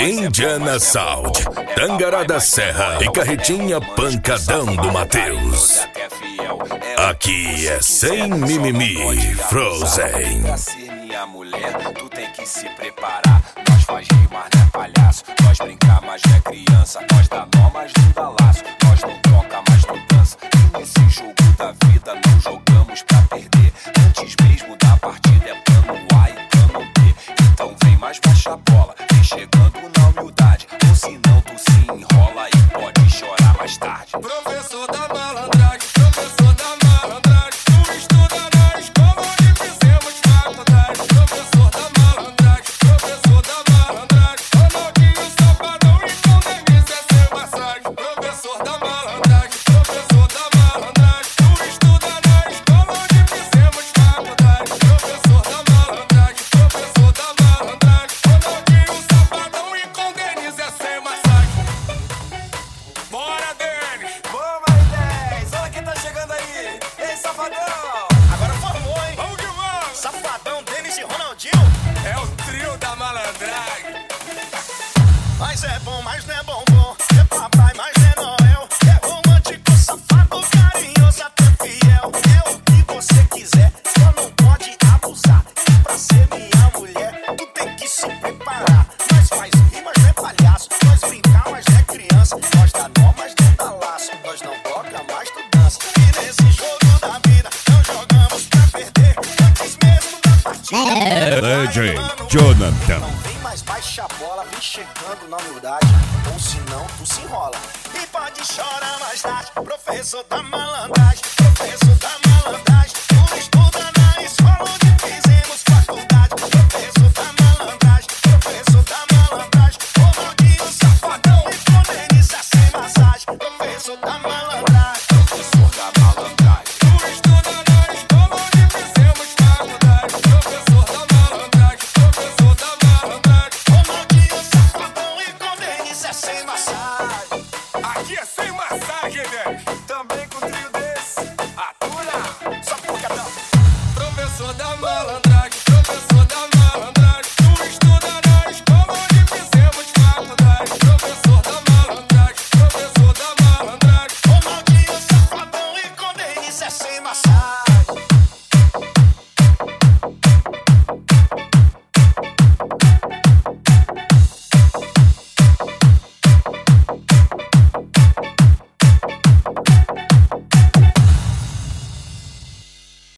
Indiana Sound, Tangará da Serra e Carretinha Pancadão do Mateus. Aqui é sem mimimi, Frozen. Pra ser minha mulher, tu tem que se preparar. Nós faz rir, mas não é palhaço. Nós brincar, mas não é criança. Nós dá nó, mas não dá laço. Nós não troca, mas não dança. E nesse jogo da vida não jogamos pra perder. Antes mesmo da partida é plano A e plano B. Então vem mais baixa a bola, vem chegando na humildade. Ou senão tu se enrola e pode chorar mais tarde. Professor da malandragem, professor da malandragem. Tu estuda na escola onde fizemos faculdade. Professor da malandragem, professor da malandragem. Ronaldinho, Safadão e com Denise é sem massagem. Professor da malandragem, professor da malandragem. Tu estuda na escola onde fizemos faculdade. Professor da malandragem, professor da malandragem. Ronaldinho, Safadão e com Denise é sem massagem. Bora, Denis! Boa, mais 10! Olha quem tá chegando aí! Ei, Safadão! Agora formou, hein? Vamos que vamos! Safadão, Denis e Ronaldinho! É o trio da malandragem. Mas é bom, mas não é bombom. É papai, mas não é Noel. É romântico, safado, carinhoso, até fiel. É o que você quiser, só não pode abusar. E pra ser minha mulher, tu tem que se preparar. Nós faz rir, mas não é palhaço. Nós brincar, mas não é criança. Nós dá nó, mas não dá laço. Nós não toca, mas tu dança. E nesse jogo da vida, não jogamos pra perder. Antes mesmo da partida. Legend Jonathan. Não vem mais baixa a bola, vem chegando na humildade. Ou senão tu se enrola e pode chorar mais tarde. Professor da malandragem, professor da malandragem. Tu estuda na escola onde fizemos faculdade. Professor da malandragem, professor da malandragem. Ronaldinho, Safadão e com Denise sem massagem. Professor da malandragem, professor da malandragem. Tu estuda na escola onde fizemos faculdade. Professor da malandragem, professor da malandragem. Ronaldinho, Safadão e com Denise sem massagem. Aqui é sem massagem, Denis. Também com trio desse, atura, só pancadão. Professor da malandragem, professor da malandragem. Tu estuda na escola onde fizemos faculdade. Professor da malandragem, professor da malandragem. Ronaldinho, Safadão e com Denise sem massagem.